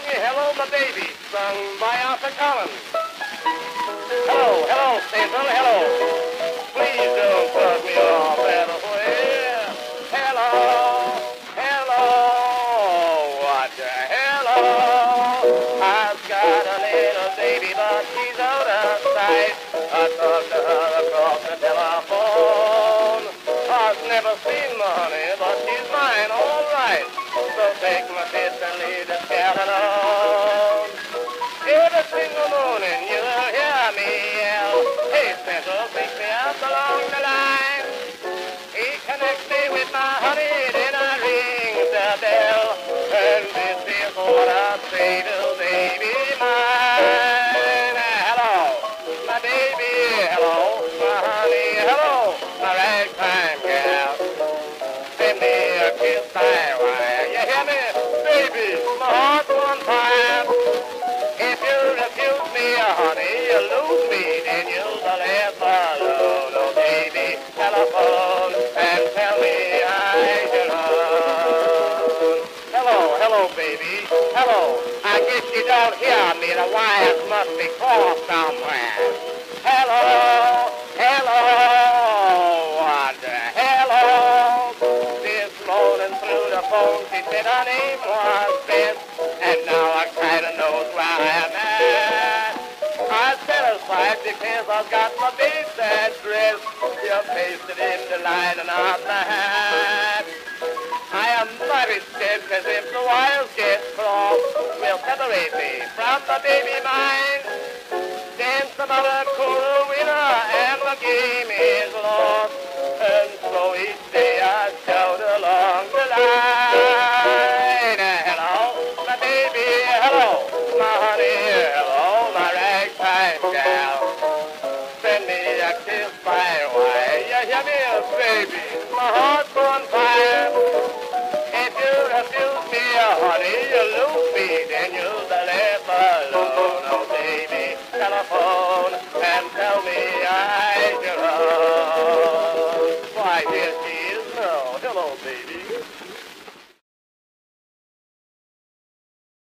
Hello, my baby, sung by Arthur Collins. Hello, hello, Cecil, hello. Please don't cut me off that way. Hello, hello, what the hello? I've got a little baby, but she's out of sight. I talked to her across the telephone. I've never seen my honey, but she's mine, all right. So take my fist and leave the scout alone. Every single morning you'll hear me yell, hey, Central, pick me up along the line. He connects me with my honey, then I ring the bell. And this is what I say to baby mine. Hello, my baby, hello, my honey, hello, my ragtime gal. Send me a kiss by wire. You hear me, baby? My heart's on fire. If you refuse me, honey, you lose me, then you'll be left alone. Oh, baby, telephone and tell me I can run. Hello, hello, baby. Hello. I guess you don't hear me. The wires must be crossed somewhere. Hello, hello, what the hello? This morning through the phone, she said her name was Beth, and now I kinda knows where I'm at. I'm satisfied because I've got my base address. You pasted in the line and out the hat. I am very scared because if the wires get crossed, will separate me from the baby mine. Then some other cool winner and the game is lost. And so each day I shout along the line. Hello, my baby, hello, my honey, hello, my ragtime gal. Send me a kiss by wire. You hear me, baby? My heart's on fire. If you refuse me, honey, you lose me, then you'll be left alone. Oh, baby, telephone and tell me I can run. Why, here she is now. Hello, baby.